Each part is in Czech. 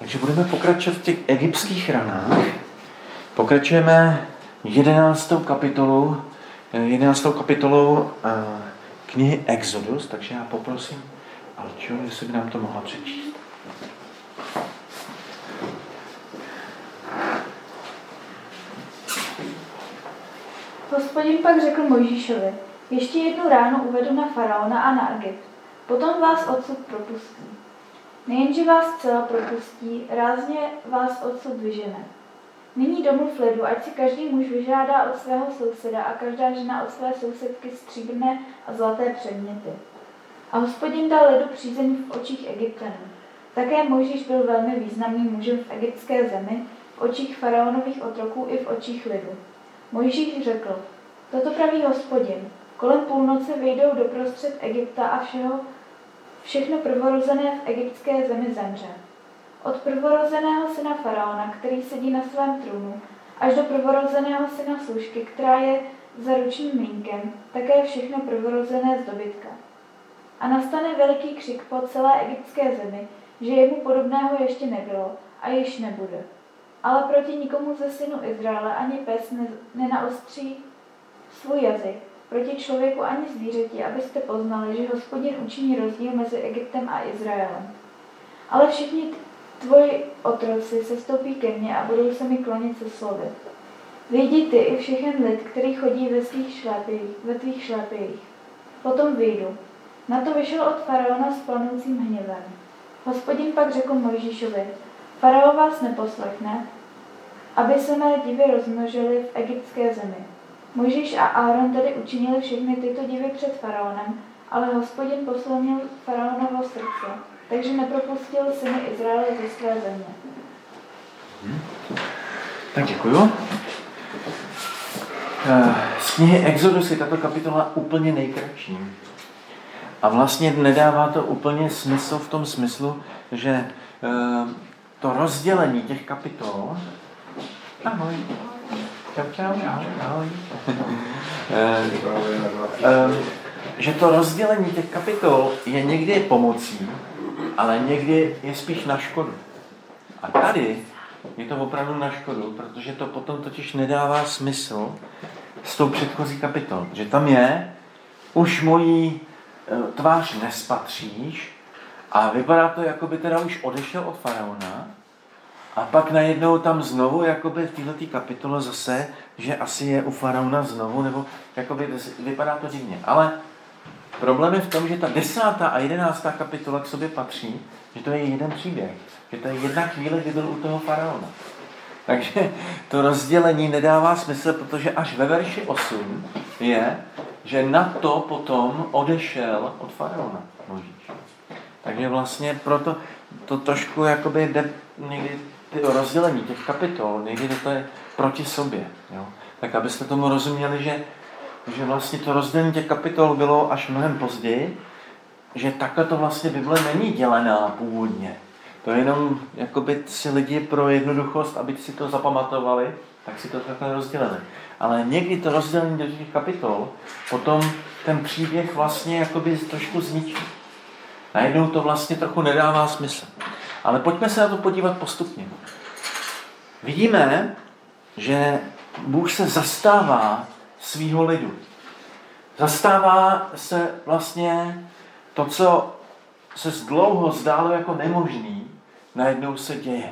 Takže budeme pokračovat v těch egyptských ranách. Pokračujeme 11. kapitolou knihy Exodus, takže já poprosím Alču, jestli by nám to mohla přečíst. Hospodin pak řekl Mojžíšovi: ještě jednu ránu uvedu na faraona a na Egypt, potom vás odsud propustí. Nejenže vás zcela propustí, rázně vás odsud vyžene. Nyní domluv lidu, ať si každý muž vyžádá od svého souseda a každá žena od své sousedky stříbrné a zlaté předměty. A Hospodin dal lidu přízeň v očích Egypťanů. Také Mojžíš byl velmi významným mužem v egyptské zemi, v očích faraonových otroků i v očích lidu. Mojžíš řekl: toto praví Hospodin, kolem půlnoci vyjdou doprostřed Egypta a všechno prvorozené v egyptské zemi zemře. Od prvorozeného syna faraona, který sedí na svém trůnu, až do prvorozeného syna služky, která je za ručním mlýnkem, také všechno prvorozené z dobytka. A nastane veliký křik po celé egyptské zemi, že jemu podobného ještě nebylo a již nebude. Ale proti nikomu ze synů Izraele ani pes nenaostří svůj jazyk, proti člověku ani zvířeti, abyste poznali, že Hospodin učiní rozdíl mezi Egyptem a Izraelem. Ale všichni tvoji otroci se stoupí ke mně a budou se mi klonit se slovy. Vyjdi ty i všechen lid, který chodí ve tvých šlépějích. Potom vyjdu. Na to vyšel od faraona s planoucím hněvem. Hospodin pak řekl Mojžíšovi: Farao vás neposlechne, aby se mé divy rozmnožily v egyptské zemi. Mojžíš a Áron tedy učinili všechny tyto divy před faraonem, ale Hospodin poslomil faraonovo srdce, takže nepropustil syny Izraele ze své země. Tak děkuju. Z knihy Exodus je tato kapitola úplně nejkratší. A vlastně nedává to úplně smysl v tom smyslu, že to rozdělení těch kapitol... Ahoj. Ahoj. Že to rozdělení těch kapitol je někdy pomocí, ale někdy je spíš na škodu. A tady je to opravdu na škodu, protože to potom totiž nedává smysl s tou předchozí kapitolou. Že tam je, už mojí tvář nespatříš a vypadá to, jako by teda už odešel od faraona a pak najednou tam znovu, jakoby v této kapitole zase, že asi je u faraona znovu, nebo jakoby vypadá to divně. Ale problém je v tom, že ta 10. a 11. kapitola k sobě patří, že to je jeden příběh, že to je jedna chvíle, kdy byl u toho faraona. Takže to rozdělení nedává smysl, protože až ve verši 8 je, že na to potom odešel od faraona Mojžíš. Takže vlastně proto to trošku jakoby jde někdy ty rozdělení těch kapitol, někdy to je proti sobě. Jo? Tak abyste tomu rozuměli, že vlastně to rozdělení těch kapitol bylo až mnohem později, že takhle to vlastně Bible není dělená původně. To je jenom jakoby si lidi pro jednoduchost, aby si to zapamatovali, tak si to takhle rozdělili. Ale někdy to rozdělení do těch kapitol potom ten příběh vlastně jakoby trošku zničí. Najednou to vlastně trochu nedává smysl. Ale pojďme se na to podívat postupně. Vidíme, že Bůh se zastává svýho lidu. Zastává se vlastně to, co se dlouho zdálo jako nemožný, najednou se děje.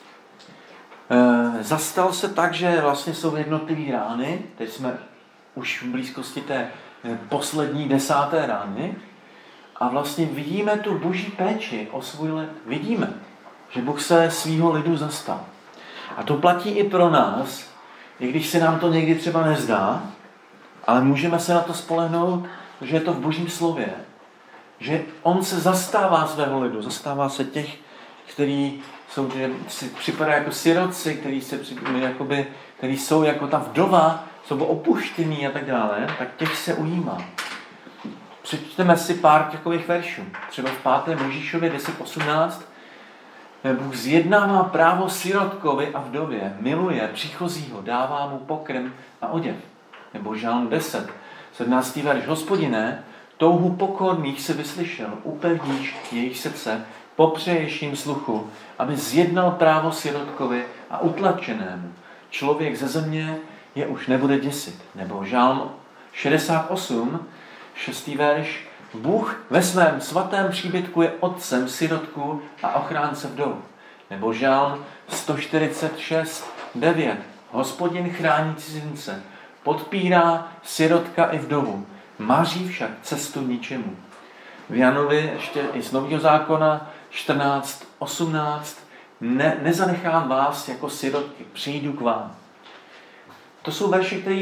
Zastal se tak, že vlastně jsou jednotlivé rány, teď jsme už v blízkosti té poslední 10. rány a vlastně vidíme tu boží péči o svůj lid. Vidíme, že Bůh se svýho lidu zastal. A to platí i pro nás, i když se nám to někdy třeba nezdá, ale můžeme se na to spolehnout, že je to v božím slově. Že on se zastává svého lidu, zastává se těch, kteří jsou, si připadají jako sirotci, kteří jsou jako ta vdova, jsou opuštění a tak dále, tak těch se ujímá. Přečteme si pár takových veršů. Třeba v 5. Mojžíšově 10:18 Bůh zjednává právo sirotkovi a vdově, miluje příchozího, dává mu pokrm a oděv. Nebo Žalm 10, 17. verš. Hospodine, touhu pokorných si vyslyšel, upevníš jejich srdce, popřeješ jim sluchu, aby zjednal právo sirotkovi a utlačenému. Člověk ze země je už nebude děsit. Nebo Žálm 68, 6. verš. Bůh ve svém svatém příbytku je otcem sirotku a ochránce vdov. Nebo Žálm 146, 9. Hospodin chrání cizince, podpírá sirotka i vdovu, maří však cestu ničemu. V Janovi ještě i z Nového zákona 14, 18. Nezanechám vás jako sirotky, přijdu k vám. To jsou verše, které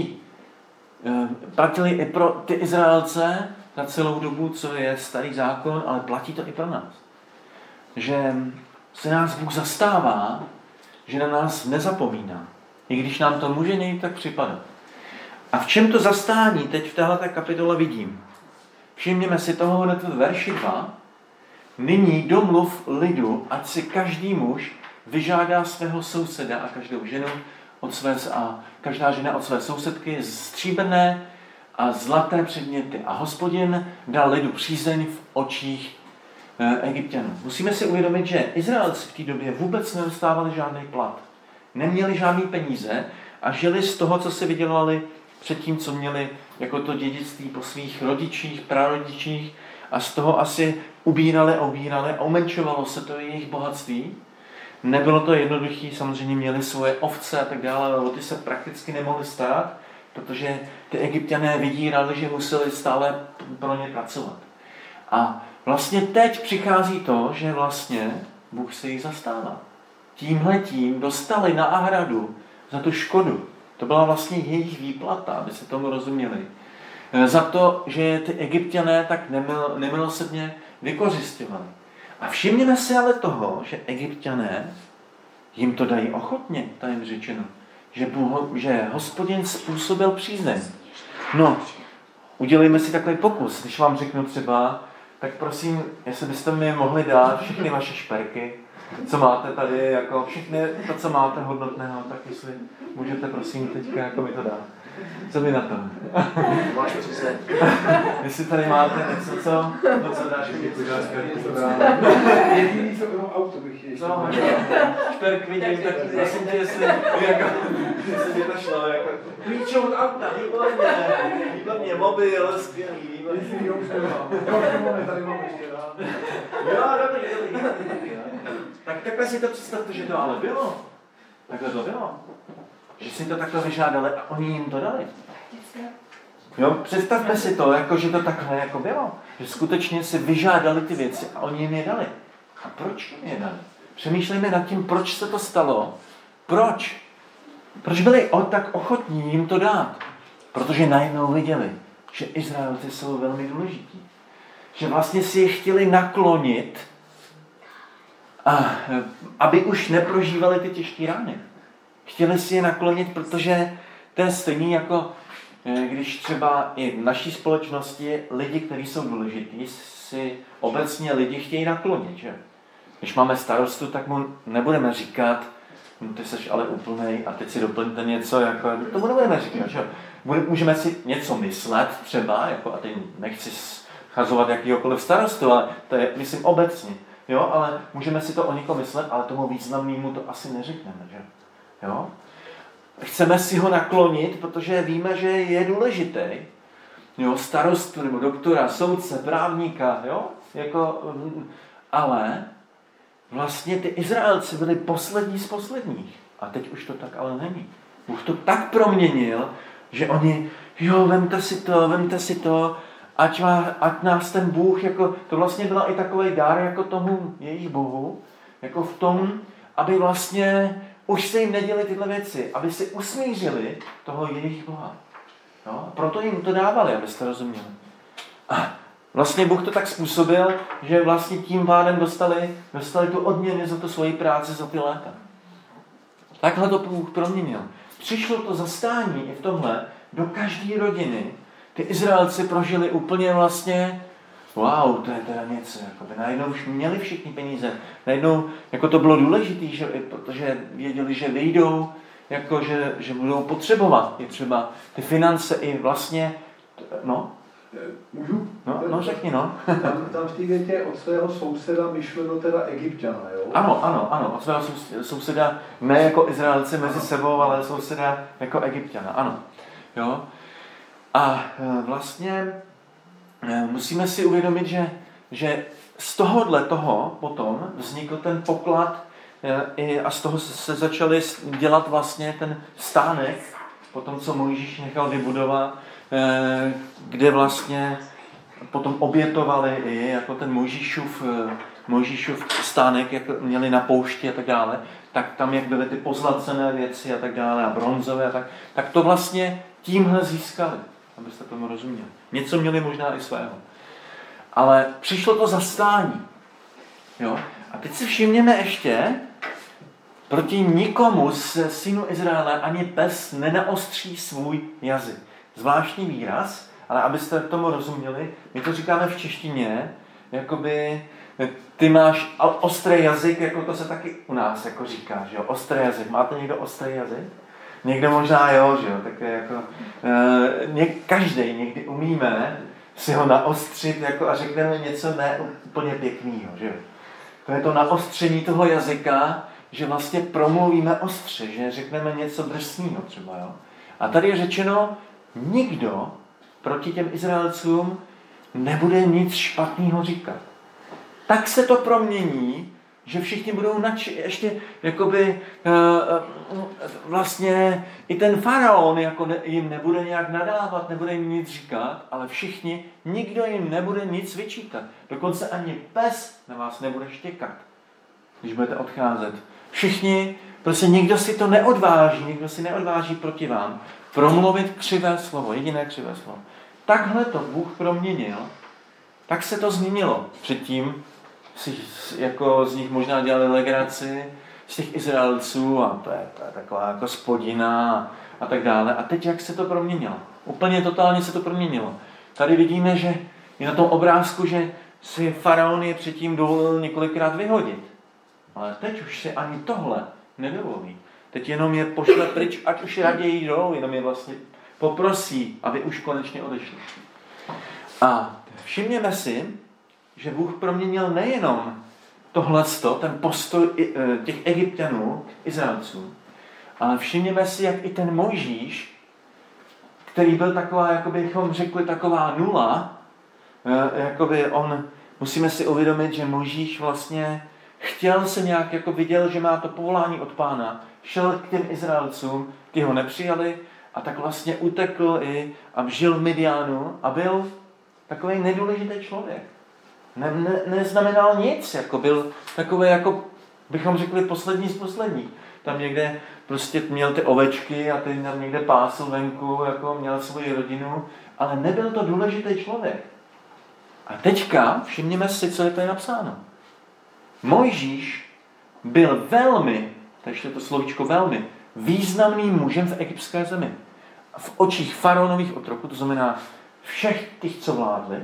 platili i pro ty Izraelce za celou dobu, co je starý zákon, ale platí to i pro nás. Že se nás Bůh zastává, že na nás nezapomíná. I když nám to může někdy tak připadat. A v čem to zastání teď v této kapitole vidím? Všimněme si toho hned v verši 2. Nyní domluv lidu, ať si každý muž vyžádá svého souseda a každou ženu a každá žena od své sousedky stříbrné a zlaté předměty. A Hospodin dal lidu přízeň v očích Egypťanů. Musíme si uvědomit, že Izraelci v té době vůbec nedostávali žádný plat. Neměli žádný peníze a žili z toho, co si vydělali předtím, co měli jako to dědictví po svých rodičích, prarodičích a z toho asi ubírali a umenšovalo se to jejich bohatství. Nebylo to jednoduché, samozřejmě měli svoje ovce a tak dále, ale o ty se prakticky nemohli starat, protože ty Egypťané vydírali, že museli stále pro ně pracovat. A vlastně teď přichází to, že vlastně Bůh se jich zastává. Tímhletím dostali na náhradu za tu škodu. To byla vlastně jejich výplata, aby se tomu rozuměli. Za to, že ty Egypťané tak nemilosrdně vykořisťovali. A všimněme si ale toho, že Egypťané jim to dají ochotně, tak jim řečeno. Že Hospodin způsobil přízeň. No, udělejme si takový pokus. Když vám řeknu třeba, tak prosím, jestli byste mi mohli dát všechny vaše šperky, co máte tady, jako všechny to, co máte hodnotného, tak jestli můžete, prosím, teďka jako mi to dát. Co mi na to? Máš 30. Jestli tady máte něco, co dáš, Jediný, co bylo auto bych ještě. Šperk vidím, tak prosím tě, jestli by to šlo, jako klíčů od auta, výborně, mobil, skvělý, výborně. Jestli jo, už nemám. Tady mám ještě, jo, dobrý. Tak takhle si to představte, že to ale bylo. Takhle to bylo. Že si to takhle vyžádali a oni jim to dali. Jo, představme si to, jako, že to takhle jako bylo. Že skutečně si vyžádali ty věci a oni jim je dali. A proč jim je dali? Přemýšlejme nad tím, proč se to stalo. Proč? Proč byli tak ochotní jim to dát? Protože najednou viděli, že Izraelci jsou velmi důležití. Že vlastně si je chtěli naklonit, aby už neprožívali ty těžké rány. Chtěli si je naklonit, protože to je stejný jako když třeba i v naší společnosti lidi, kteří jsou důležití, si obecně lidi chtějí naklonit. Že? Když máme starostu, tak mu nebudeme říkat, no, ty seš ale úplnej a teď si doplňte něco, jako, tomu nebudeme říkat. Že? Můžeme si něco myslet třeba, jako, a teď nechci schazovat jakýhokoliv starostu, ale to je, myslím, obecně. Jo? Ale můžeme si to o někom myslet, ale tomu významnému to asi neřekneme. Že? Jo? Chceme si ho naklonit, protože víme, že je důležitý. Jo? Starostu nebo doktora, soudce, právníka. Jo? Jako, ale vlastně ty Izraelci byli poslední z posledních. A teď už to tak ale není. Bůh to tak proměnil, že oni, jo, vemte si to, ať nás ten Bůh, jako, to vlastně byla i takový dár jako tomu jejich Bohu, jako v tom, aby vlastně už se jim neděli tyhle věci, aby si usmířili toho jejich Boha. Jo? Proto jim to dávali, abyste rozuměli. A vlastně Bůh to tak způsobil, že vlastně tím pádem dostali tu odměnu za tu svoji práci za ty léta. Takhle to Bůh proměnil. Přišlo to zastání i v tomhle do každé rodiny. Ty Izraelci prožili úplně vlastně, wow, to je teda něco, jako by najednou už měli všichni peníze. Najednou jako to bylo důležité, že, protože věděli, že vyjdou, jako že budou potřebovat i třeba ty finance i vlastně, no, Můžu? No řekni, no. Tam v té větě od svého souseda myšleno teda Egypťana, jo? Ano, od svého souseda, ne jako Izraelci mezi sebou, ale souseda jako Egypťana, ano. Jo? A vlastně musíme si uvědomit, že z tohohle toho potom vznikl ten poklad a z toho se začali dělat vlastně ten stánek, potom co Mojžíš nechal vybudovat, kde vlastně potom obětovali i jako ten Mojžíšův stánek, jak měli na poušti a tak dále, tak tam, jak byly ty pozlacené věci a tak dále a bronzové, tak to vlastně tímhle získali, abyste tomu rozuměli. Něco měli možná i svého. Ale přišlo to zastání. Jo? A teď si všimněme ještě, proti nikomu z synů Izraele ani pes nenaostří svůj jazyk. Zvláštní výraz, ale abyste tomu rozuměli, my to říkáme v češtině, jakoby ty máš ostrý jazyk, jako to se taky u nás jako říká, že jo, ostrý jazyk. Máte někdo ostrý jazyk? Někdo možná jo, že jo, tak jako každý někdy umíme si ho naostřit jako a řekneme něco ne úplně pěkného, že jo. To je to naostření toho jazyka, že vlastně promluvíme ostře, že řekneme něco drsného třeba, jo. A tady je řečeno, nikdo proti těm Izraelcům nebude nic špatného říkat. Tak se to promění, že všichni budou ještě jakoby vlastně i ten faraon jako jim nebude nějak nadávat, nebude jim nic říkat, ale všichni, nikdo jim nebude nic vyčítat. Dokonce ani pes na vás nebude štěkat, když budete odcházet. Všichni, prostě nikdo si to neodváží proti vám promluvit křivé slovo, jediné křivé slovo. Takhle to Bůh proměnil, tak se to změnilo. Předtím si jako z nich možná dělali legraci z těch Izraelců a to je taková jako spodina a tak dále. A teď jak se to proměnilo? Úplně totálně se to proměnilo. Tady vidíme, že je na tom obrázku, že si faraon je předtím dovolil několikrát vyhodit. Ale teď už si ani tohle nedovolí. Teď jenom je pošle pryč, ať už raději jdou, jenom je vlastně poprosí, aby už konečně odešli. A všimněme si, že Bůh proměnil nejenom tohleto, ten postoj těch Egypťanů, Izraelců, ale všimněme si, jak i ten Mojžíš, který byl taková, jako bychom řekli, taková nula, jakoby musíme si uvědomit, že Mojžíš vlastně chtěl se nějak, jako viděl, že má to povolání od Pána, šel k těm Izraelcům, ty ho nepřijali a tak vlastně utekl i a žil v Midianu a byl takový nedůležitý člověk. Neznamenal nic, jako byl takový, jako bychom řekli, poslední z posledních. Tam někde prostě měl ty ovečky a ty tam někde pásl venku, jako měl svoji rodinu, ale nebyl to důležitý člověk. A teďka všimněme si, co je tady napsáno. Mojžíš byl velmi, takže to slovíčko velmi, významným mužem v egyptské zemi. V očích faraonových otroků, to znamená všech těch, co vládli,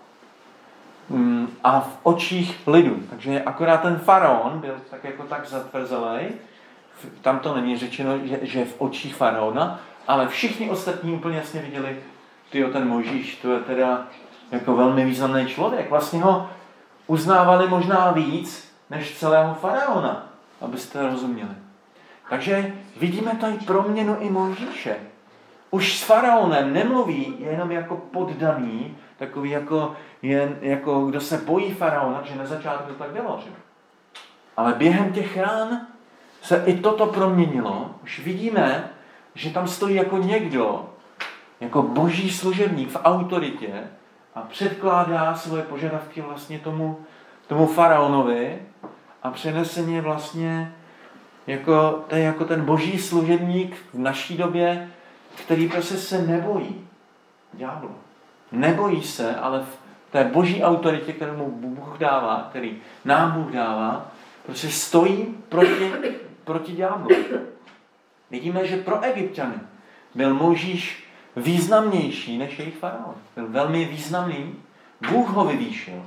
a v očích lidu. Takže akorát ten faraon byl tak jako tak zatvrzelej, tam to není řečeno, že v očích faraona, ale všichni ostatní úplně jasně viděli, ten Mojžíš, to je teda jako velmi významný člověk. Vlastně ho uznávali možná víc, než celého faraona, abyste rozuměli. Takže vidíme tady proměnu i Mojžíše. Už s faraonem nemluví jenom jako poddaný, takový jako kdo se bojí faraona, že na začátku to tak bylo. Že? Ale během těch rán se i toto proměnilo. Už vidíme, že tam stojí jako někdo, jako boží služebník v autoritě a předkládá svoje požadavky vlastně tomu faraonovi a přeneseně vlastně jako ten boží služebník v naší době, který prostě se nebojí ďábla. Nebojí se, ale v té boží autoritě, kterou mu Bůh dává, který nám Bůh dává, prostě stojí proti ďáblu. Vidíme, že pro Egypťany byl Mojžíš významnější než jejich faraon. Byl velmi významný. Bůh ho vyvýšil.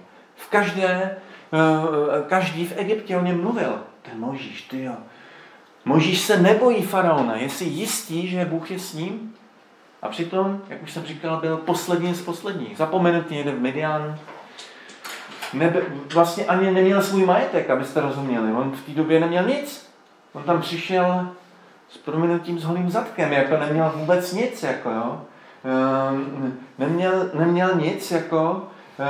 Každý v Egyptě o něm mluvil. Ten Mojžíš, ty jo. Mojžíš se nebojí faraona. Je si jistý, že Bůh je s ním? A přitom, jak už jsem říkal, byl poslední z posledních. Zapomenutý někde v Midian. Vlastně ani neměl svůj majetek, abyste rozuměli. On v té době neměl nic. On tam přišel s prominutím s holým zadkem, jako neměl vůbec nic, jako jo. Neměl nic, jako,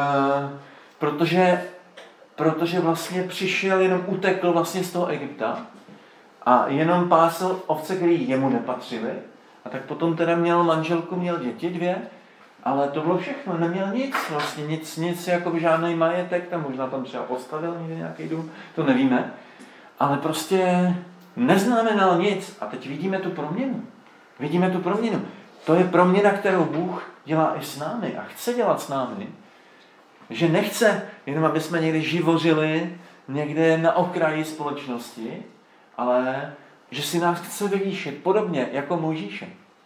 protože vlastně přišel, jenom utekl vlastně z toho Egypta a jenom pásl ovce, které jemu nepatřily. A tak potom teda měl manželku, měl děti 2, ale to bylo všechno, neměl nic, vlastně nic jako žádný majetek, tam možná tam třeba postavil někde nějaký dům, to nevíme, ale prostě neznamenal nic. A teď vidíme tu proměnu. To je proměna, kterou Bůh dělá i s námi a chce dělat s námi. Že nechce jenom, aby jsme někde živořili někde na okraji společnosti, ale že si nás chce vyvýšit, podobně jako Mojžíše.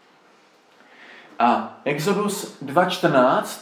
A Exodus 2.14,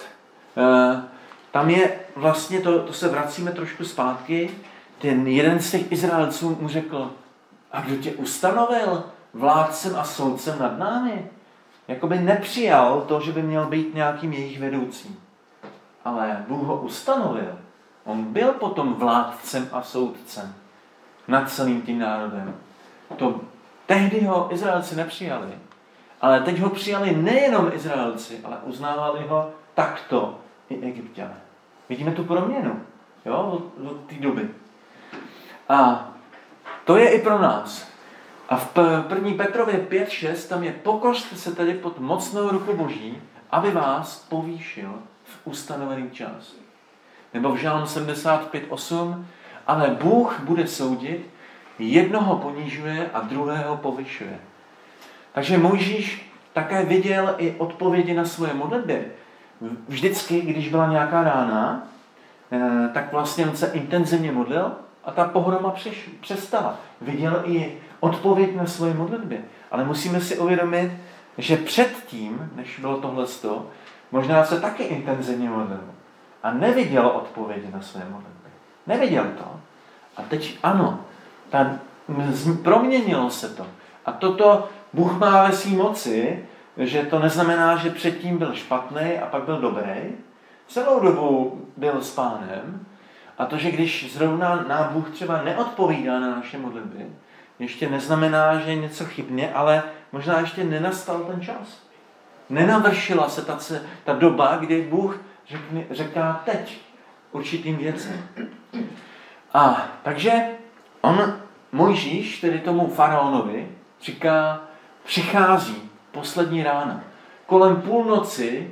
tam je vlastně, to se vracíme trošku zpátky, ten jeden z těch Izraelců mu řekl, a kdo tě ustanovil vládcem a soudcem nad námi? Jakoby nepřijal to, že by měl být nějakým jejich vedoucím. Ale Bůh ho ustanovil. On byl potom vládcem a soudcem nad celým tím národem. Tehdy ho Izraelci nepřijali, ale teď ho přijali nejenom Izraelci, ale uznávali ho takto i Egypťané. Vidíme tu proměnu, jo, od té doby. A to je i pro nás. A v 1. Petrově 5.6 tam je pokořte se tedy pod mocnou ruku Boží, aby vás povýšil v ustanovený čas. Nebo v Žálm 75.8, ale Bůh bude soudit, jednoho ponížuje a druhého povyšuje. Takže Mojžíš také viděl i odpovědi na svoje modlitby. Vždycky, když byla nějaká rána, tak vlastně on se intenzivně modlil a ta pohroma přestala. Viděl i odpověď na svoje modlitby. Ale musíme si uvědomit, že předtím, než bylo tohleto, možná se taky intenzivně modlil a neviděl odpovědi na své modlitby. Neviděl to. A teď ano, proměnilo se to. A toto Bůh má ve své moci, že to neznamená, že předtím byl špatný a pak byl dobrý. Celou dobu byl s Pánem. A to, že když zrovna nám Bůh třeba neodpovídá na naše modlitby, ještě neznamená, že je něco chybně, ale možná ještě nenastal ten čas. Nenavršila se ta doba, kdy Bůh říká teď určitým věcem. A takže Mojžíš, tedy tomu faraonovi, říká, přichází poslední rána. Kolem půlnoci,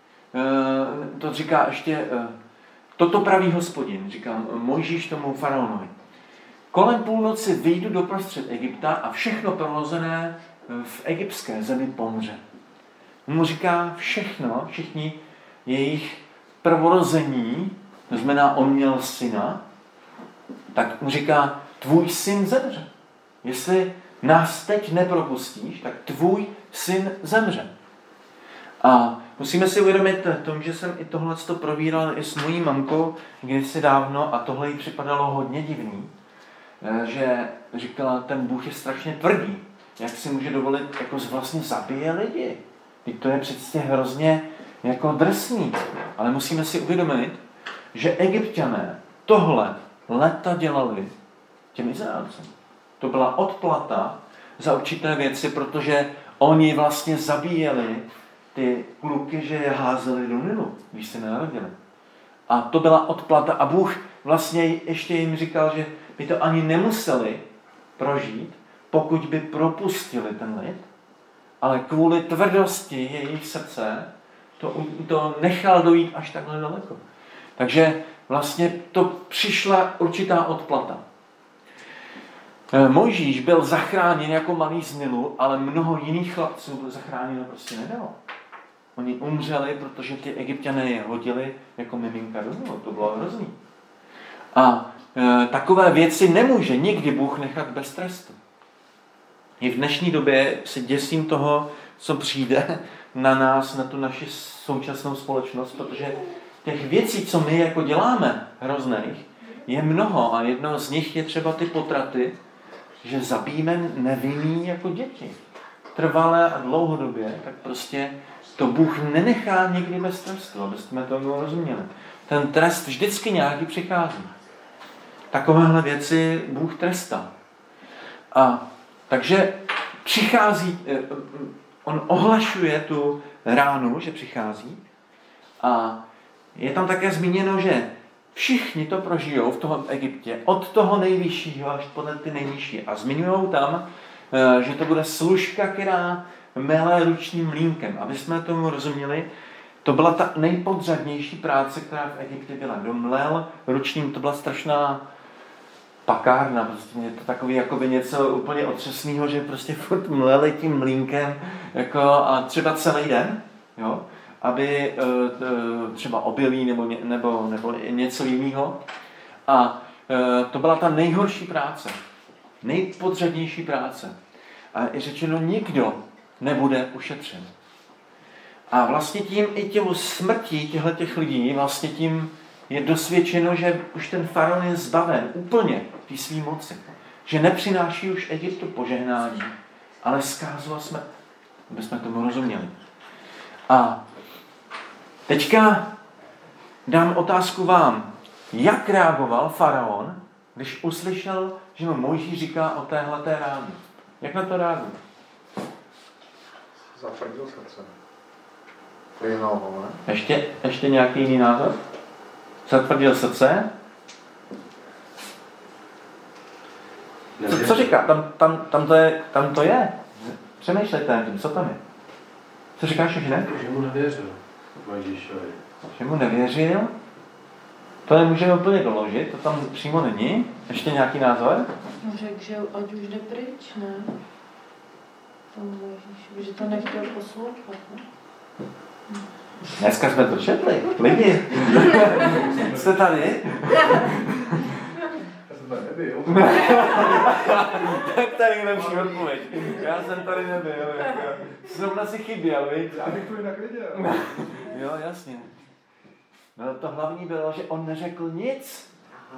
to říká ještě, toto praví Hospodin, říká Mojžíš tomu faraonovi. Kolem půlnoci vyjdu doprostřed Egypta a všechno prorozené v egyptské zemi pomře. On mu říká všichni jejich prvorození, to znamená, on měl syna, tak mu říká, tvůj syn zemře. Jestli nás teď nepropustíš, tak tvůj syn zemře. A musíme si uvědomit tom, že jsem i tohleto probíral i s mojí mamkou kdysi dávno a tohle jí připadalo hodně divný, že říkala, ten Bůh je strašně tvrdý. Jak si může dovolit, jako vlastně zabije lidi. Teď to je přece hrozně jako drsný. Ale musíme si uvědomit, že Egypťané tohle leta dělali těm Izraelcům. To byla odplata za určité věci, protože oni vlastně zabíjeli ty kluky, že je házeli do Nilu, když se narodili. A to byla odplata. A Bůh vlastně ještě jim říkal, že by to ani nemuseli prožít, pokud by propustili ten lid, ale kvůli tvrdosti jejich srdce to nechal dojít až takhle daleko. Takže vlastně to přišla určitá odplata. Mojžíš byl zachráněn jako malý z Nilu, ale mnoho jiných chlapců zachráněno prostě nedalo. Oni umřeli, protože ty Egypťané je hodili jako miminka do Nilu. To bylo hrozný. A takové věci nemůže nikdy Bůh nechat bez trestu. I v dnešní době se děsím toho, co přijde na nás, na tu naši současnou společnost, protože těch věcí, co my jako děláme hrozných, je mnoho a jedno z nich je třeba ty potraty, že zabijeme nevinný jako děti. trvalé a dlouhodobě, tak prostě to Bůh nenechá nikdy bez trestu, abyste tomu rozuměli. Ten trest vždycky nějaký přichází. Takovéhle věci Bůh trestá. A takže přichází, on ohlašuje tu ránu, že přichází. A je tam také zmíněno, že všichni to prožijou v tom Egyptě, od toho nejvyššího až po ty nejnižší. A zmiňují tam, že to bude služka, která mele ručním mlýnkem. Aby jsme tomu rozuměli, to byla ta nejpodřadnější práce, která v Egyptě byla. Kdo mlel ručním, to byla strašná pakárna, prostě je to takový jakoby něco úplně otřesného, že prostě furt mleli tím mlýnkem jako, a třeba celý den, jo, aby třeba obilí nebo něco jiného. A to byla ta nejhorší práce, nejpodřadnější práce. A je řečeno, nikdo nebude ušetřen. A vlastně tím i těm smrtí těchto lidí vlastně tím je dosvědčeno, že už ten faraon je zbaven úplně té své moci. Že nepřináší už Egyptu požehnání, ale zkázu a smrt. Aby jsme tomu rozuměli. A teďka dám otázku vám. Jak reagoval faraon, když uslyšel, že mu Mojžíš říká o téhleté ráně? Jak na to reaguje? Zatvrdil srdce. Vyhnoval, ne? Ještě nějaký jiný názor? Zatvrdil srdce? Co říká? Tam to je. Přemýšlejte, co tam je. Co říkáš, že ne? Že mu nevěřil Mojžíšovi. Že mu nevěřil? To nemůžeme úplně doložit, to tam přímo není. Ještě nějaký názor? No řekl, že ať už jde pryč, ne? Tomu Mojžíšovi, že to nechtěl poslouchat, ne? Dneska jsme to četli. Lidi. Jste tady? Já jsem tady nebyl. Tak tady lepší odpověď. Já jsem tady nebyl. Zrovna si chyběl, viď? Já bych to jinak viděl. Jo, jasně. No to hlavní bylo, že on neřekl nic.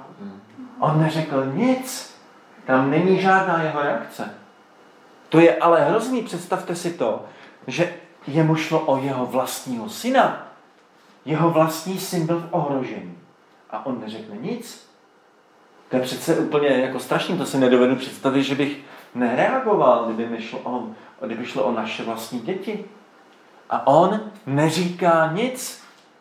On neřekl nic. Tam není žádná jeho reakce. To je ale hrozný, představte si to, že jemu šlo o jeho vlastního syna. Jeho vlastní syn byl v ohrožení. A on neřekl nic. To je přece úplně jako strašný, to si nedovedu představit, že bych nereagoval, kdyby šlo o naše vlastní děti. A on neříká nic.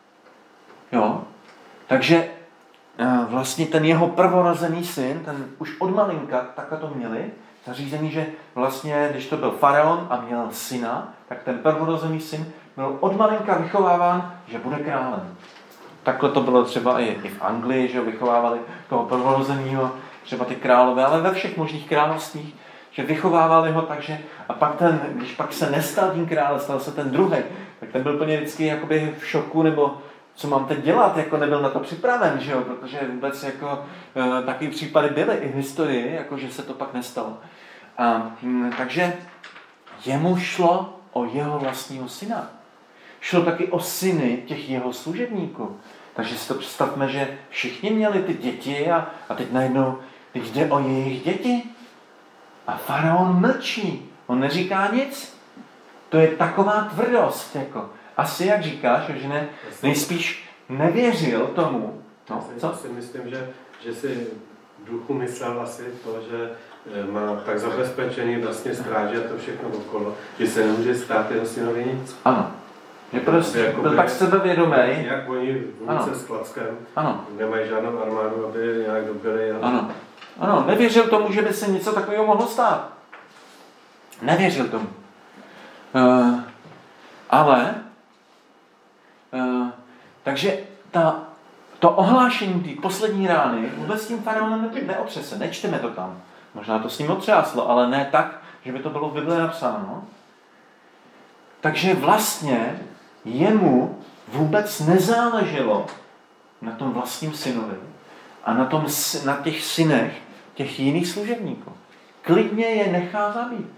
Jo? Takže vlastně ten jeho prvorozený syn, ten už od malinka takhle to měli, zařízení, že vlastně, když to byl faraon a měl syna, tak ten prvorozený syn byl od malinka vychováván, že bude králem. Takhle to bylo třeba i v Anglii, že vychovávali toho prvorozeného, třeba ty králové, ale ve všech možných královstvích, že vychovávali ho takže a pak když pak se nestal tím králem, stal se ten druhý, tak ten byl plně vždycky jakoby v šoku, nebo co mám teď dělat, jako nebyl na to připraven, že jo, protože vůbec jako takový případy byly i v historii, jako že se to pak nestalo. Takže jemu šlo o jeho vlastního syna. Šlo taky o syny těch jeho služebníků. Takže si to představme, že všichni měli ty děti a teď najednou teď jde o jejich děti. A faraon mlčí. On neříká nic. To je taková tvrdost. Jako. Asi jak říkáš, že ne, nejspíš nevěřil tomu. No, co? Já si myslím, že si v duchu myslel asi to, že má tak zabezpečený vlastně stráže a to všechno okolo, že se nemůže stát jeho synovi nic. Ano. Že prostě byl tak sebevědomý. Jak oni v ulice s Klackem nemají žádnou armádu, aby nějak dobili. Ano, nevěřil tomu, že by se něco takového mohlo stát. Nevěřil tomu. Takže to ohlášení té poslední rány vůbec tím faraonem neotřese. Nečteme to tam. Možná to s ním otřáslo, ale ne tak, že by to bylo v Bibli napsáno. Takže vlastně jemu vůbec nezáleželo na tom vlastním synovi a na těch synech těch jiných služebníků. Klidně je nechá zabít.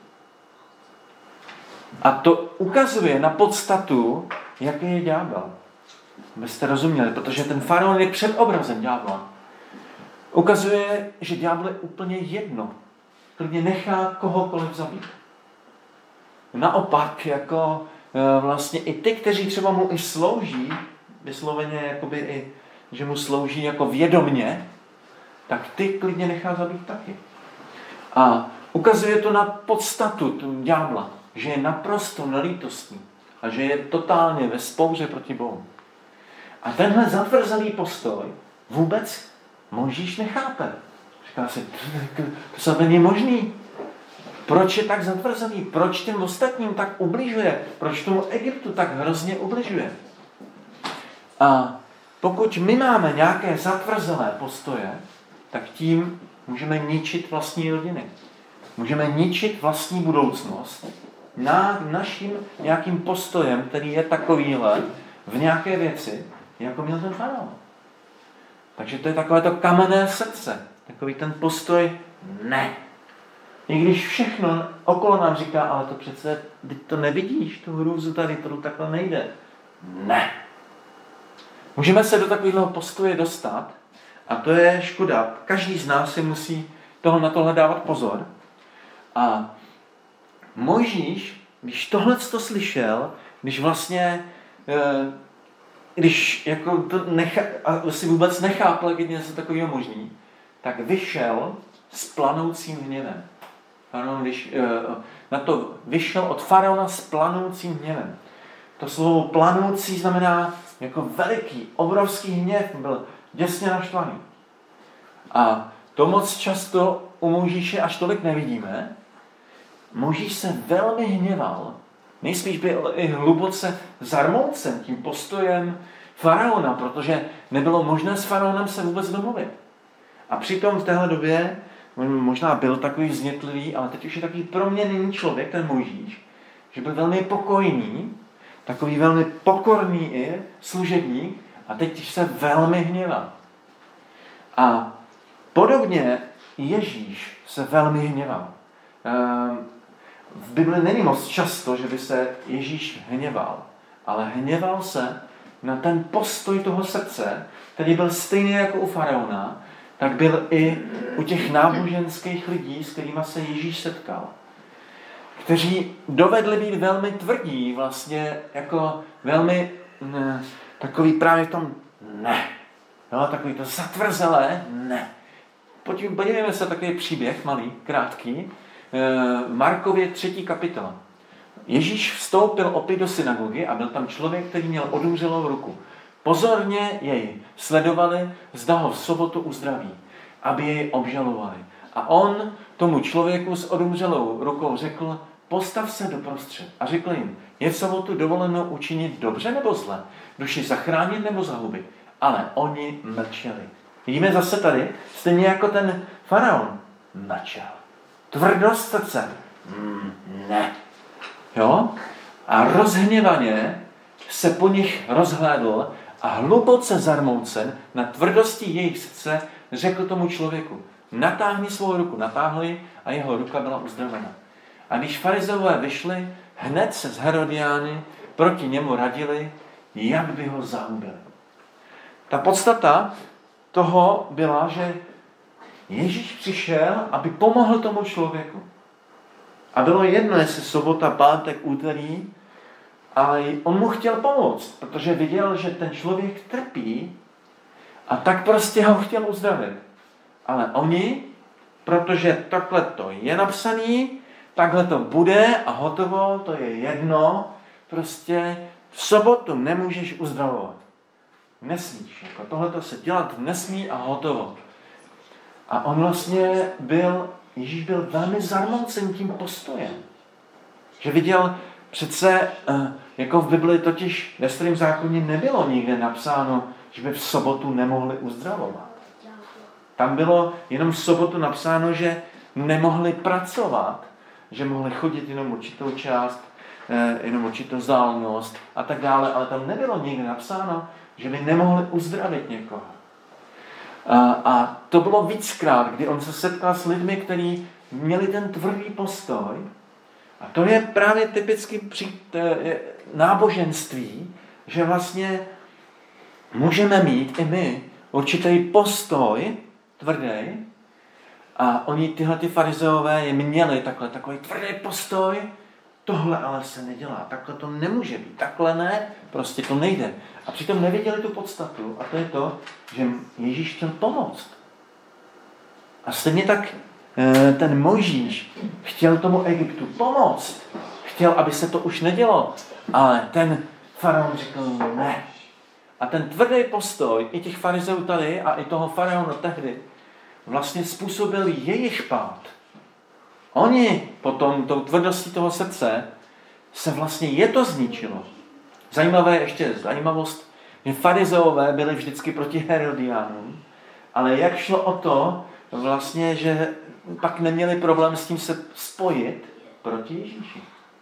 A to ukazuje na podstatu, jaký je ďábel. Abyste rozuměli, protože ten faraon je před obrazem ďábla. Ukazuje, že ďábel je úplně jedno. Klidně nechá kohokoliv zabít. naopak jako vlastně i ty, kteří třeba mu i slouží, vysloveně jakoby i, že mu slouží jako vědomně, tak ty klidně nechá zabít taky. A ukazuje to na podstatu ďábla, že je naprosto nelítostný a že je totálně ve vzpouře proti Bohu. A tenhle zatvrzelý postoj vůbec Mojžíš nechápe. Říká si, to se není možný. Proč je tak zatvrzelý? Proč těm ostatním tak ubližuje? Proč tomu Egyptu tak hrozně ubližuje? A pokud my máme nějaké zatvrzelé postoje, tak tím můžeme ničit vlastní rodiny. Můžeme ničit vlastní budoucnost naším nějakým postojem, který je takovýhle v nějaké věci, jako měl ten faraon. Takže to je takové to kamenné srdce. Takový ten postoj ne. I když všechno okolo nám říká, ale to přece, teď to nevidíš, tu hrůzu tady, to takhle nejde. Ne. Můžeme se do takového postoje dostat a to je škoda. Každý z nás si musí na tohle dávat pozor. A Mojžíš, když tohleto slyšel, když vlastně, když jako to a si vůbec nechápal, jak je něco takového možný, tak vyšel s planoucím hněvem. Na to vyšel od faraona s planoucím hněvem. To slovo planoucí znamená jako veliký, obrovský hněv, byl děsně naštvaný. A to moc často u Mojžíše až tolik nevidíme. Mojžíš se velmi hněval, nejspíš byl i hluboce zarmoucen tím postojem faraona, protože nebylo možné s faraonem se vůbec domluvit. A přitom v téhle době možná byl takový vznětlivý, ale teď už je takový proměnný člověk, ten Mojžíš, že byl velmi pokojný, takový velmi pokorný i služebník a teď se velmi hněval. A podobně Ježíš se velmi hněval. V Bibli není moc často, že by se Ježíš hněval, ale hněval se na ten postoj toho srdce, který byl stejný jako u faraona, tak byl i u těch náboženských lidí, s kterými se Ježíš setkal. Kteří dovedli být velmi tvrdí, vlastně jako velmi takový právě v tom ne. No, takový to zatvrzelé ne. Podívejme se takový příběh, malý, krátký, Markově 3. kapitola. Ježíš vstoupil opět do synagogy a byl tam člověk, který měl odumřelou ruku. Pozorně jej sledovali, zda ho v sobotu uzdraví, aby jej obžalovali. A on tomu člověku s odumřelou rukou řekl, postav se doprostřed. A řekl jim, je v sobotu dovoleno učinit dobře nebo zle, duši zachránit nebo zahubit. Ale oni mlčeli. Vidíme zase tady, stejně jako ten faraon mlčel. Tvrdost srdce. Ne. Jo? A rozhněvaně se po nich rozhlédl a hluboce zarmoucen na tvrdosti jejich srdce řekl tomu člověku, natáhni svou ruku, natáhli a jeho ruka byla uzdravena. A když farizeové vyšli, hned se z Herodiány proti němu radili, jak by ho zahubili. Ta podstata toho byla, že Ježíš přišel, aby pomohl tomu člověku. A bylo jedno, jestli sobota, pátek, úterý, ale on mu chtěl pomoct, protože viděl, že ten člověk trpí a tak prostě ho chtěl uzdravit. Ale oni, protože takhle to je napsaný, takhle to bude a hotovo, to je jedno, prostě v sobotu nemůžeš uzdravovat. Nesmíš, jako tohleto se dělat nesmí a hotovo. A on vlastně Ježíš byl velmi zarmoucen tím postojem. Že viděl přece, jako v Bibli totiž ve Starém zákoně nebylo nikde napsáno, že by v sobotu nemohli uzdravovat. Tam bylo jenom v sobotu napsáno, že nemohli pracovat, že mohli chodit jenom určitou část, jenom určitou vzdálenost a tak dále, ale tam nebylo nikde napsáno, že by nemohli uzdravit někoho. A to bylo víckrát, kdy on se setkal s lidmi, kteří měli ten tvrdý postoj. A to je právě typicky náboženství, že vlastně můžeme mít i my určitý postoj tvrdý. A oni tyhle farizeové je měli takový tvrdý postoj, tohle ale se nedělá, takhle to nemůže být, takhle ne, prostě to nejde. A přitom nevěděli tu podstatu a to je to, že Ježíš chtěl pomoct. A stejně tak ten Mojžíš chtěl tomu Egyptu pomoct. Chtěl, aby se to už nedělo, ale ten faraon řekl ne. A ten tvrdý postoj i těch farizeů tady a i toho faraona tehdy vlastně způsobil jejich pád. Oni potom tou tvrdostí toho srdce se vlastně je to zničilo. Zajímavé ještě zajímavost, že farizeové byli vždycky proti Herodiánům, ale jak šlo o to, vlastně, že pak neměli problém s tím se spojit proti Ježíši.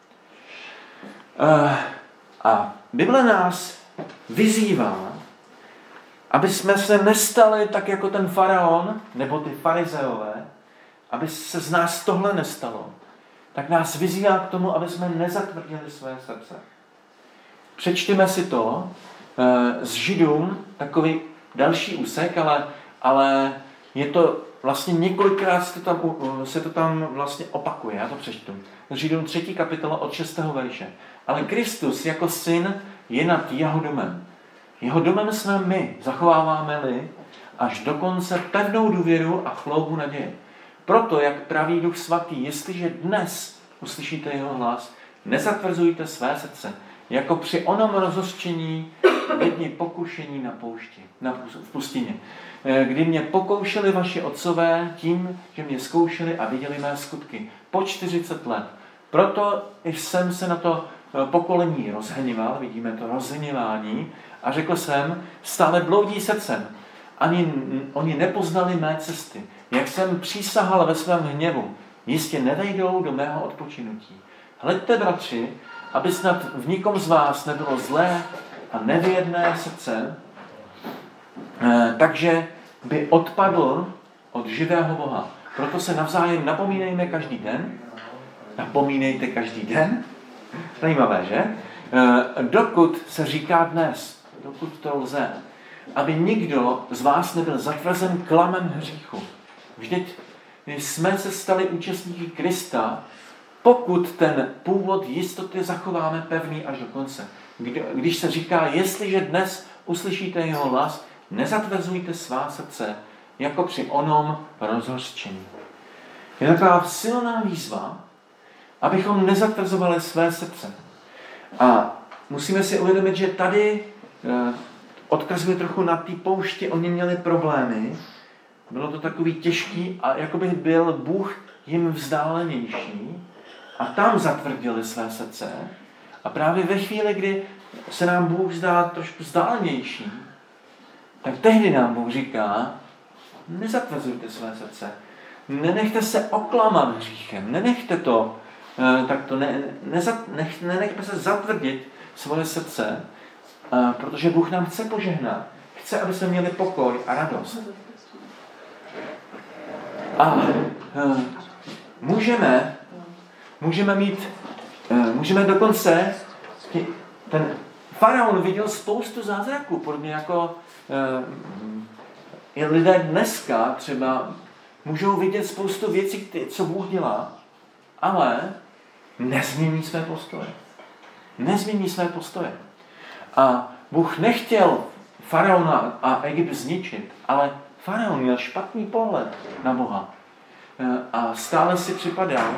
A Bible nás vyzývá, aby jsme se nestali tak jako ten faraon nebo ty farizeové, aby se z nás tohle nestalo, tak nás vyzývá k tomu, aby jsme nezatvrdili své srdce. Přečteme si to z Židům, takový další úsek, ale je to vlastně několikrát se to tam vlastně opakuje. Já to přečtu. Židům 3. kapitola od 6. verše. Ale Kristus jako syn je nad jeho domem. Jeho domem jsme my, zachováváme-li až do konce pevnou důvěru a chloubu naděje. Proto, jak praví Duch Svatý, jestliže dnes uslyšíte jeho hlas, nezatvrzujte své srdce, jako při onom rozhořčení ve dni pokušení v pustině, kdy mě pokoušeli vaši otcové tím, že mě zkoušeli a viděli mé skutky po 40 let. Proto jsem se na to pokolení rozhněval, vidíme to rozhněvání, a řekl jsem, stále bloudí srdcem. Ani oni nepoznali mé cesty. Jak jsem přísahal ve svém hněvu, jistě nevejdou do mého odpočinutí. Hleďte, bratři, aby snad v nikom z vás nebylo zlé a nevěrné srdce, takže by odpadl od živého Boha. Proto se navzájem napomínejme každý den. Napomínejte každý den. Zajímavé, že? Dokud se říká dnes, dokud to lze, aby nikdo z vás nebyl zatvrzen klamem hříchu. Vždyť jsme se stali účastníky Krista, pokud ten původ jistoty zachováme pevný až do konce. Když se říká, jestliže dnes uslyšíte jeho hlas, nezatvrzujte svá srdce, jako při onom rozhořčení. Je taková silná výzva, abychom nezatvrzovali své srdce. A musíme si uvědomit, že tady odkazuje trochu na té poušti, oni měli problémy, bylo to takový těžký a jakoby byl Bůh jim vzdálenější a tam zatvrdili své srdce. A právě ve chvíli, kdy se nám Bůh zdá trošku vzdálenější, tak tehdy nám Bůh říká, nezatvrzujte své srdce, nenechte se oklamat hříchem, nenechte to, nenechte se zatvrdit svoje srdce, protože Bůh nám chce požehnat. Chce, aby jsme měli pokoj a radost. A můžeme dokonce, ten faraon viděl spoustu zázraků, podobně jako i lidé dneska třeba můžou vidět spoustu věcí, co Bůh dělá, ale nezmění své postoje. Nezmění své postoje. A Bůh nechtěl faraona a Egypt zničit, ale faraon měl špatný pohled na Boha. A stále si připadal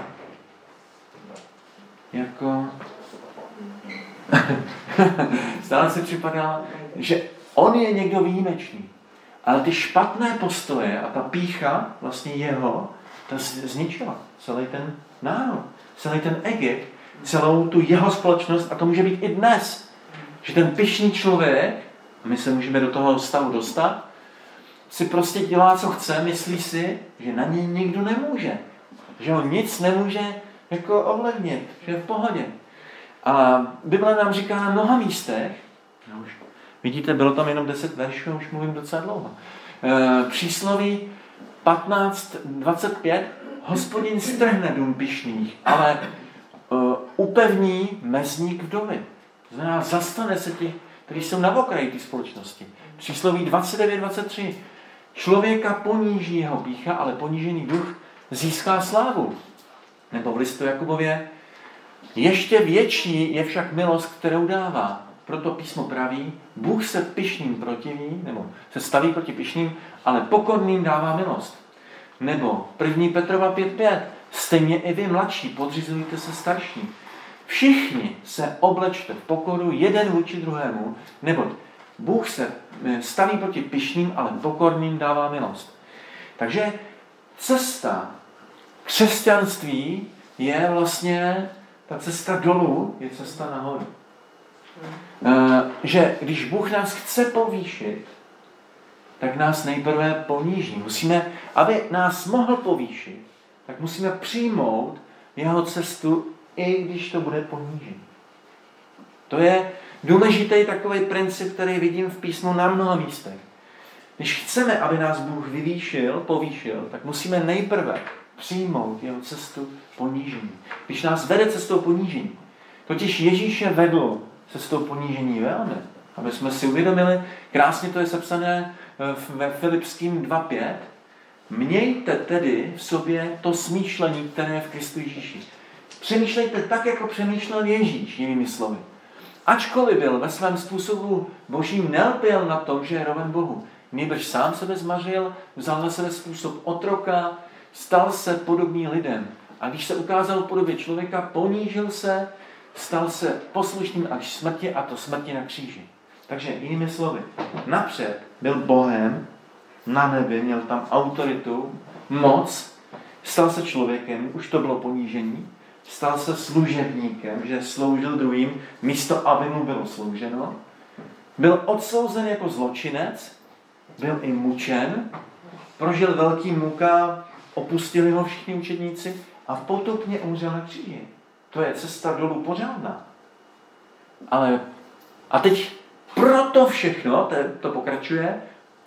že on je někdo výjimečný. Ale ty špatné postoje a ta pýcha vlastně jeho, ta zničila celý ten národ, celý ten Egypt, celou tu jeho společnost a to může být i dnes. Že ten pyšný člověk, a my se můžeme do toho stavu dostat, si prostě dělá, co chce, myslí si, že na něj nikdo nemůže. Že ho nic nemůže jako ovlivnit, že je v pohodě. A Bible nám říká na mnoha místech, už vidíte, bylo tam jenom 10 veršů, už mluvím docela dlouho. Přísloví 15:25, Hospodin strhne dům pyšných, ale upevní mezník vdovy. Znamená, zastane se ti, kteří jsou na okraji té společnosti. Přísloví 29:23, člověka poníží jeho pýcha, ale ponížený duch získá slávu. Nebo v listu Jakubově Ještě větší je však milost, kterou dává. Proto písmo praví, Bůh se pyšným protiví, nebo se staví proti pyšným, ale pokorným dává milost. Nebo 1. Petrova 5:5, stejně i vy mladší, podřizujte se starší. Všichni se oblečte v pokoru jeden vůči druhému, neboť Bůh se staví proti pyšným, ale pokorným dává milost. Takže cesta křesťanství je vlastně, ta cesta dolů je cesta nahoru. Že když Bůh nás chce povýšit, tak nás nejprve poníží. Musíme, aby nás mohl povýšit, tak musíme přijmout jeho cestu, i když to bude ponížení. To je důležitý takový princip, který vidím v písmu na mnoha místech. Když chceme, aby nás Bůh povýšil, tak musíme nejprve přijmout jeho cestu ponížení. Když nás vede cestou ponížení, totiž Ježíše vedl cestou ponížení velmi, aby jsme si uvědomili, krásně to je sepsané ve Filipským 2:5, mějte tedy v sobě to smýšlení, které je v Kristu Ježíši. Přemýšlejte tak, jako přemýšlel Ježíš, jinými slovy. Ačkoliv byl ve svém způsobu božím, nelpěl na tom, že je roven Bohu. Nýbrž sám sebe zmařil, vzal na sebe způsob otroka, stal se podobný lidem. A když se ukázal v podobě člověka, ponížil se, stal se poslušným až smrti, a to smrti na kříži. Takže jinými slovy, napřed byl Bohem na nebi, měl tam autoritu, moc, stal se člověkem, už to bylo ponížení, stal se služebníkem, že sloužil druhým, místo aby mu bylo slouženo, byl odsouzen jako zločinec, byl i mučen, prožil velký muka, opustili ho všichni učedníci a potupně umřel na kříži. To je cesta dolů pořádná. Ale a teď proto všechno, to pokračuje,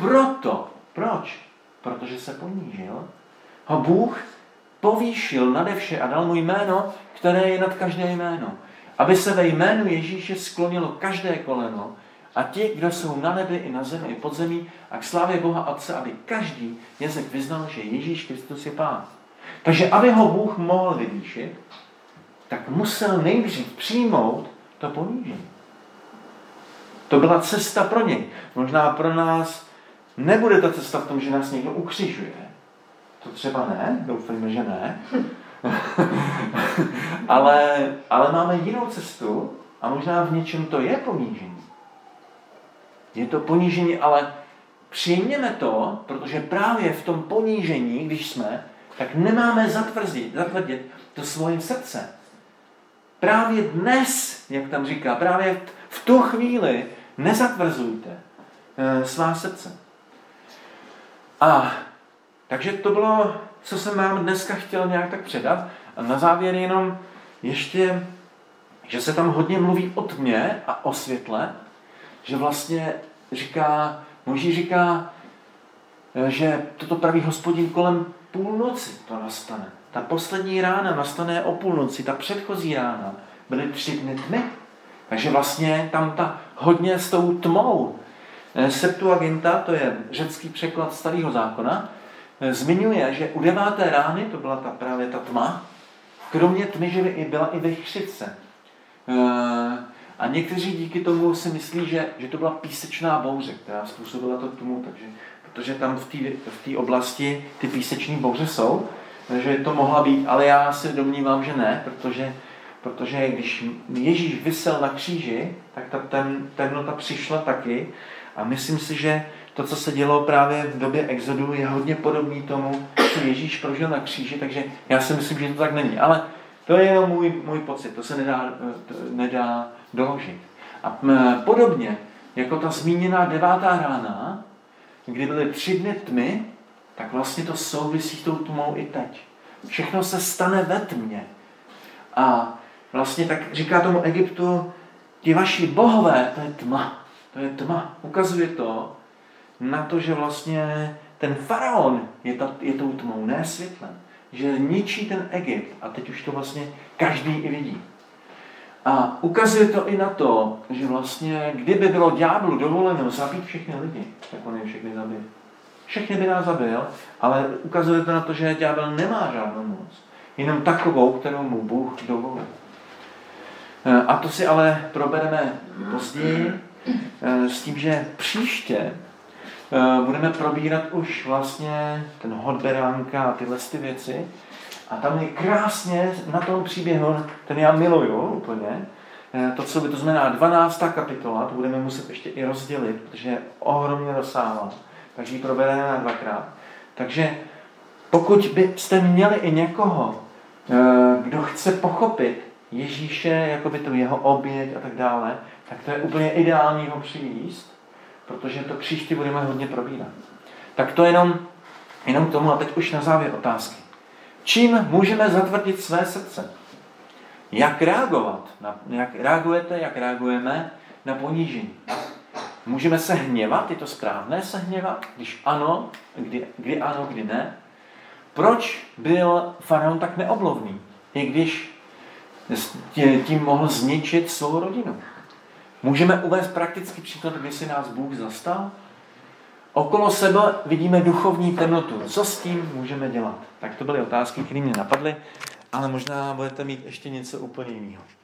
proč? Protože se ponížil, ho Bůh povýšil nade vše a dal mu jméno, které je nad každé jméno. Aby se ve jménu Ježíše sklonilo každé koleno a ti, kdo jsou na nebi i na zemi i pod zemí, a k slávě Boha Otce, aby každý jazyk vyznal, že Ježíš Kristus je Pán. Takže aby ho Bůh mohl vyvýšit, tak musel nejdřív přijmout to ponížení. To byla cesta pro něj. Možná pro nás nebude ta cesta v tom, že nás někdo ukřižuje. To třeba ne, doufejme, že ne. ale máme jinou cestu a možná v něčem to je ponížení. Je to ponížení, ale přijměme to, protože právě v tom ponížení, když jsme, tak nemáme zatvrdit to svoje srdce. Právě dnes, jak tam říká, právě v tu chvíli nezatvrzujte svá srdce. A takže to bylo, co jsem vám dneska chtěl nějak tak předat. A na závěr jenom ještě, že se tam hodně mluví o tmě a o světle, že vlastně Mojžíš říká, že toto praví Hospodin kolem půlnoci to nastane. Ta poslední rána nastane o půlnoci, ta předchozí rána byly 3 dny tmy. Takže vlastně tam hodně s tou tmou. Septuaginta, to je řecký překlad Starého zákona, zmiňuje, že u 9. rány, to byla právě ta tma, kromě tmy, že byla i vichřice. A někteří díky tomu si myslí, že to byla písečná bouře, která způsobila to tmu, protože tam v té oblasti ty píseční bouře jsou, že to mohla být, ale já si domnívám, že ne, protože když Ježíš visel na kříži, tak ta temnota přišla taky a myslím si, že to, co se dělo právě v době exodu, je hodně podobný tomu, co Ježíš prožil na kříži, takže já si myslím, že to tak není. Ale to je jenom můj pocit, to se nedá doložit. A podobně, jako ta zmíněná 9. rána, kdy byly 3 dny tmy, tak vlastně to souvisí s tou tmou i teď. Všechno se stane ve tmě. A vlastně tak říká tomu Egyptu, ti vaši bohové, to je tma. To je tma. Ukazuje to na to, že vlastně ten faraon je tou tmou, ne světlem. Že ničí ten Egypt. A teď už to vlastně každý i vidí. A ukazuje to i na to, že vlastně, kdyby bylo ďáblu dovoleno zabít všechny lidi, tak on je všechny zabil. Všechny by nás zabil, ale ukazuje to na to, že ďábel nemá žádnou moc. Jenom takovou, kterou mu Bůh dovolil. A to si ale probereme později s tím, že příště budeme probírat už vlastně ten hod beránka a tyhle ty věci. A tam je krásně na tom příběhu, ten já miluju úplně, to znamená 12. kapitola, to budeme muset ještě i rozdělit, protože je ohromně rozsáhlá, takže ji probereme na dvakrát. Takže pokud byste měli i někoho, kdo chce pochopit Ježíše, jakoby to jeho oběť a tak dále, tak to je úplně ideální ho přivízt, protože to příště budeme hodně probírat. Tak to jenom k tomu a teď už na závěr otázky. Čím můžeme zatvrdit své srdce? Jak reagovat? Jak reagujeme na ponížení? Můžeme se hněvat? Je to správné se hněvat? Když ano, kdy ano, kdy ne? Proč byl faraon tak neoblovný? I když tím mohl zničit svou rodinu. Můžeme uvést praktický příklad, kdy si nás Bůh zastal? Okolo sebe vidíme duchovní temnotu. Co s tím můžeme dělat? Tak to byly otázky, které mě napadly, ale možná budete mít ještě něco úplně jiného.